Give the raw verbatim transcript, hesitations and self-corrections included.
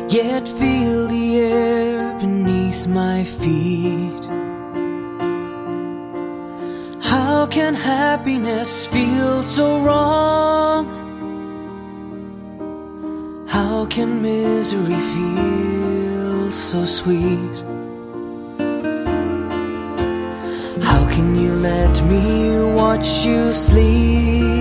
yet feel the air beneath my feet. How can happiness feel so wrong? How can misery feel so sweet? How can you let me watch you sleep?